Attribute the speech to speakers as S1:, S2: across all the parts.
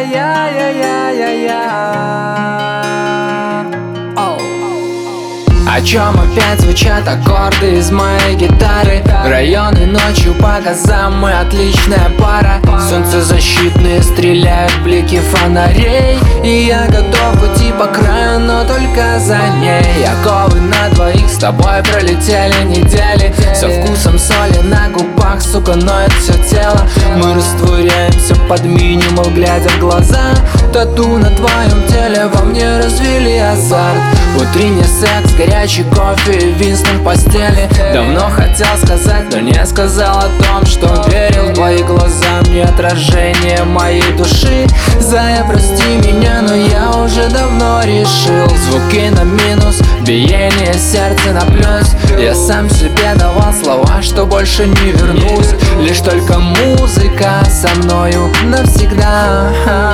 S1: О чем опять звучат аккорды из моей гитары? Районы ночью по газам, мы отличная пара. Солнцезащитные стреляют блики фонарей, и я готов уйти по краю, но только за ней. Оковы на двоих, с тобой пролетели недели. Со вкусом соли на губах, сука, ноет все тело. Мы растворяемся под минимал, глядя в глаза. Тату на твоем теле во мне развели азарт. Утренний секс, горячий кофе и Винстон в постели. Давно хотел сказать, но не сказал о том, что верил в твои глаза. Мне отражение моей души. Зая, прости меня, но я уже давно решил. Звуки на минус, биение сердца на плюс. Я сам себе давал слова, что больше не вернусь. Лишь только музыка со мною навсегда.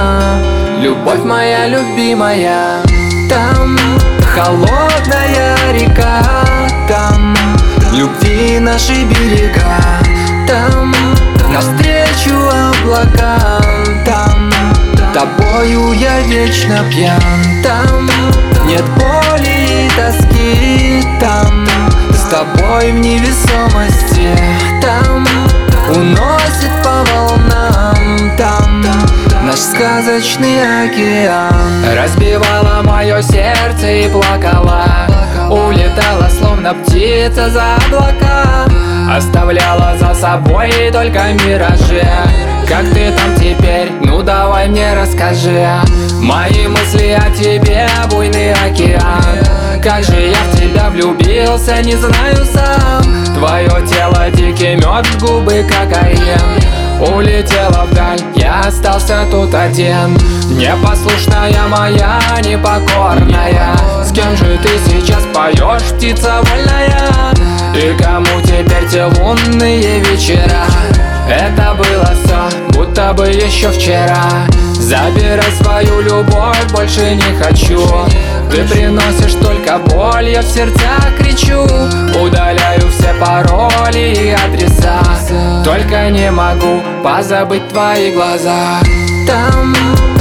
S1: Любовь моя любимая, там холодная река, там любви наши берега, там навстречу облакам, там тобою я вечно пьян, там нет боли и тоски, там с тобой в невесомости, там уносит по волнам, там наш сказочный океан. Разбивала мое сердце и плакала, улетала словно птица за облака, оставляла за собой только миражи. Как ты там теперь? Ну давай мне расскажи. Мои мысли о тебе буйный океан. Как же я в тебя влюбился, не знаю сам. Твое тело дикий мед, губы кокаин. Улетела вдаль, я остался тут один. Непослушная моя, непокорная. С кем же ты сейчас поешь, птица вольная? И кому теперь те лунные вечера? Это было все, будто бы еще вчера. Забирай свою любовь, больше не хочу. Ты приносишь только боль, я в сердцах кричу. Удаляю все пароли и адреса, только не могу позабыть твои глаза. Там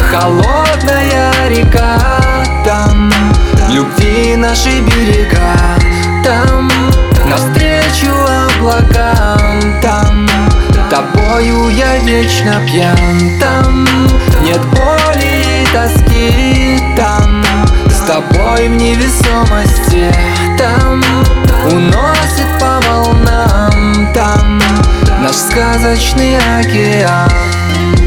S1: холодная река, там любви наши берега, там навстречу облакам, там тобою я вечно пьян, там нет боли и тоски, там с тобой в невесомости, там уносит по волнам, там наш сказочный океан.